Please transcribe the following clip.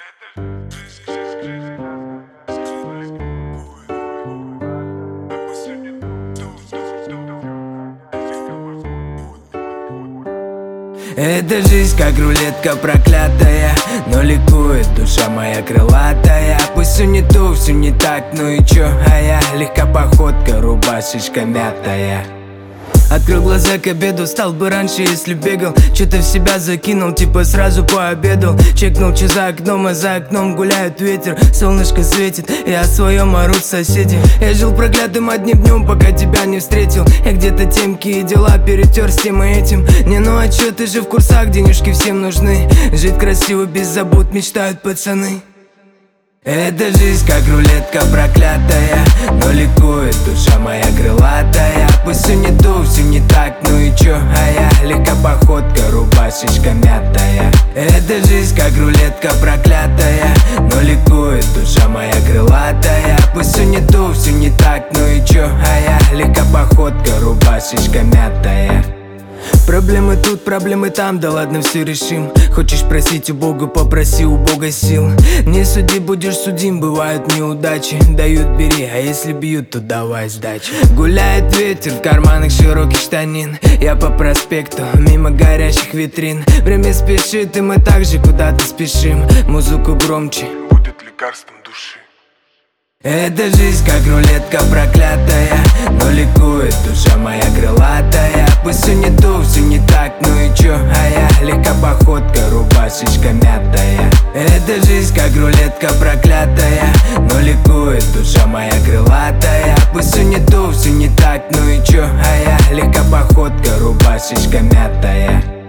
Эта жизнь как рулетка проклятая, но ликует душа моя крылатая. Пусть все не то, все не так, ну и чё, а я легка походка, рубашечка мятая. Открыл глаза к обеду, стал бы раньше, если бегал. Что-то в себя закинул, типа сразу пообедал. Чекнул, что за окном, а за окном гуляет ветер. Солнышко светит, я о своем ору в соседи. Я жил проклятым одним днем, пока тебя не встретил. Я где-то темки и дела перетер с тем и этим. Не, ну а чё, ты же в курсах, денежки всем нужны. Жить красиво, без забот, мечтают пацаны. Эта жизнь как рулетка проклятая, но ликует душа моя крылатая. Пусть все не то, все не так, ну и чё, а я легка походка, рубашечка мятая. Эта жизнь как рулетка проклятая, но ликует душа моя крылатая. Пусть все не то, все не так, ну и чё, а я легка походка, рубашечка мятая. Проблемы тут, проблемы там, да ладно, все решим. Хочешь просить у Бога, попроси у Бога сил. Не суди, будешь судим, бывают неудачи. Дают, бери, а если бьют, то давай сдачи. Гуляет ветер в карманах широких штанин. Я по проспекту, мимо горящих витрин. Время спешит, и мы также куда-то спешим. Музыку громче, будет лекарством души. Эта жизнь как рулетка проклятая, но ликует душа моя крылатая. Пусть все не то, все не так, ну и чё, а я легка походка, рубашечка мятая. Эта жизнь как рулетка проклятая, но ликует душа моя крылатая. Пусть все не то, все не так, ну и чё, а я легка походка, рубашечка мятая.